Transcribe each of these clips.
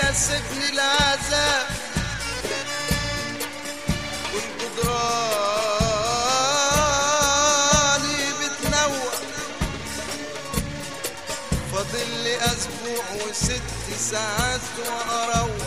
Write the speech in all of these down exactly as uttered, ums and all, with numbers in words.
ناسبني العذاب والجدراني بتنوع، فاضل لي اسبوع وست ساعات واروح.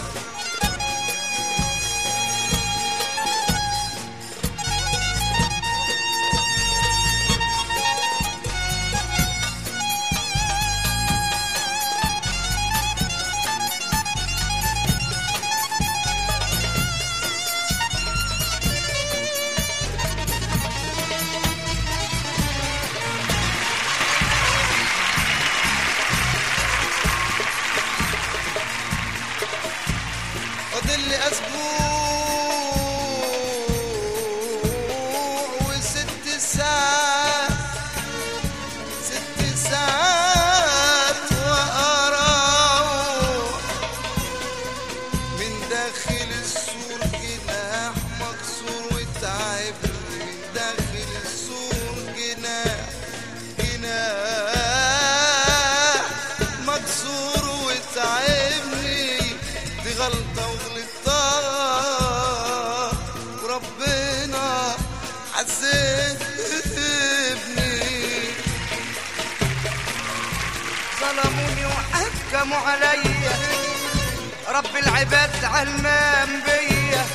فاضل لي اسبوع وست ساعات، ست ساعات واروح. من داخل السور جناح مكسور وتعبني، من داخل السور جناح جناح مكسور وتعبني. دي غلطة وغلطتها وربنا عذبني. ظلموني وحكموا عليا، رب العباد علمان بيا،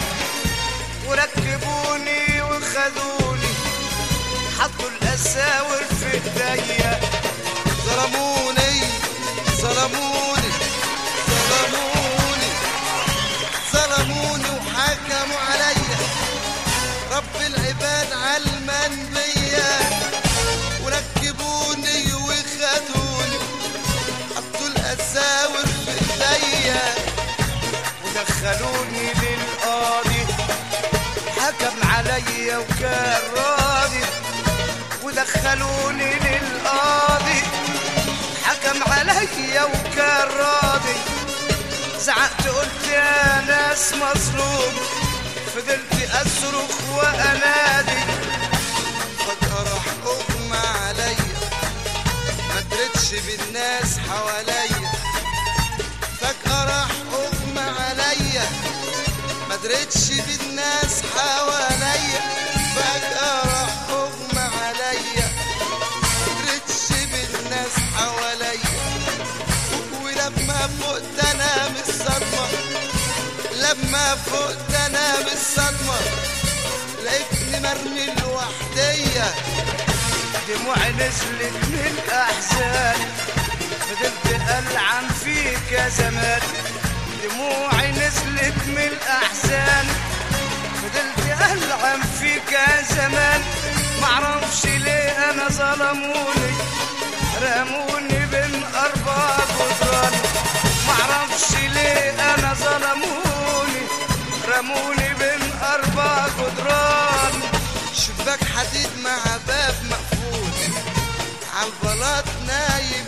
وركبوني وخذوني حطوا الاساور في ايديا. ظلموني ظلموني ظلموني ظلموني وحكموا عليا، رب العباد علمان بيا، وركبوني وخدوني حطوا الاساور في ايديا. ودخلوني للقاضي حكم عليا وكان راضي، ودخلوني للقاضي حكم عليا وكان راضي. زعقت قلت يا ناس مظلوم، فضلت اصرخ وانادي. فجأة راح اغمى عليا، ما درتش بالناس حواليا. فجأة راح اغمى عليا، ما درتش بالناس حواليا. فجأة راح اغمى عليا، ما درتش بالناس حواليا. ولما فقت انا من الصدمة، لما فقت انا من الصدمة لقيتني مرمي لوحديا. دموعي نزلت من احزان، فضلت العن فيك يا زمان. دموعي نزلت من احزان، فضلت العن فيك يا زمان. معرفش ليه انا ظلموني، رموني بين اربع جدران. معرفش ليه انا ظلموني، رموني بين اربع جدران. شباك حديد مع باب مقفول، عالبلاط نايم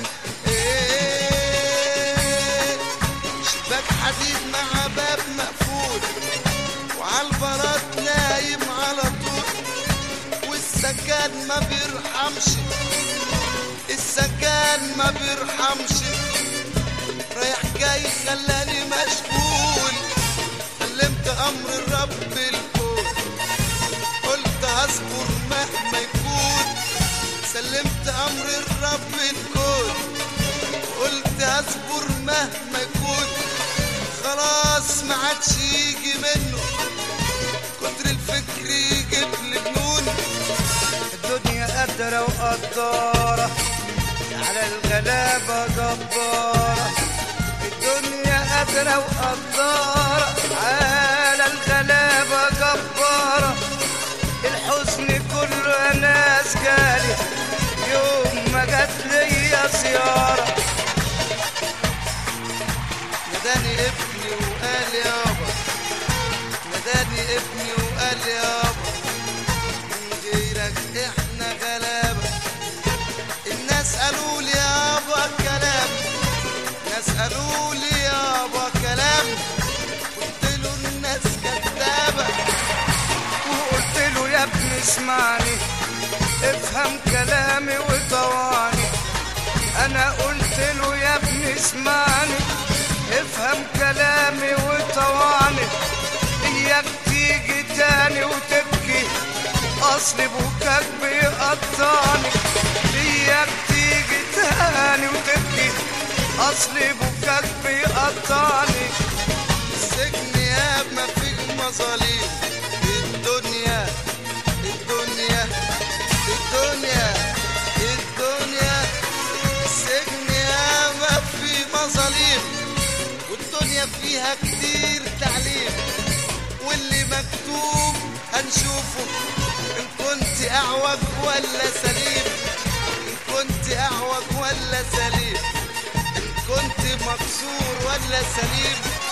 ايه. شباك حديد مع باب مقفول وعالبلاط نايم على طول. والسكان ما بيرحمش، السكان ما بيرحمش. رايح جاي خلاني مشغول، سلمت امر الرب الكون، قلت هصبر مهما يكون. سلمت امر الرب الكون، قلت هصبر مهما يكون. خلاص ما عادش يجي منه، كتر الفكر يجيب لي جنون. الدنيا قادرة وقدارة على الغلابة جبارة. الدنيا قادرة وقدارة على الغلابة جبارة. الحزن كله ناس جالي يوم ما جات ليا زيارة. ناداني ابني وقال يابا، ناداني ابني وقال يابا، من غيرك احنا غلابة. الناس قالوا لي يابا كلام، ناس قالوا لي يابا كلام. قلت له الناس كدابة، وقلت له يا ابني اسمعني، افهم كلامي وطوعني. انا قلت له يا ابني اسمعني، افهم كلامي كلامي وطواني، اياك تيجي تاني وتبكي اصل بكاك بيقطعني، اياك تيجي تاني وتبكي اصل بكاك بيقطعني. السجن يا ما فيه مظاليم، الدنيا الدنيا الدنيا الدنيا السجن يا ما فيه مظاليم، والدنيا فيها كتير تعليم، واللي مكتوب هنشوفه إن كنت أعوج ولا سليم، إن كنت أعوج ولا سليم، إن كنت مكسور ولا سليم.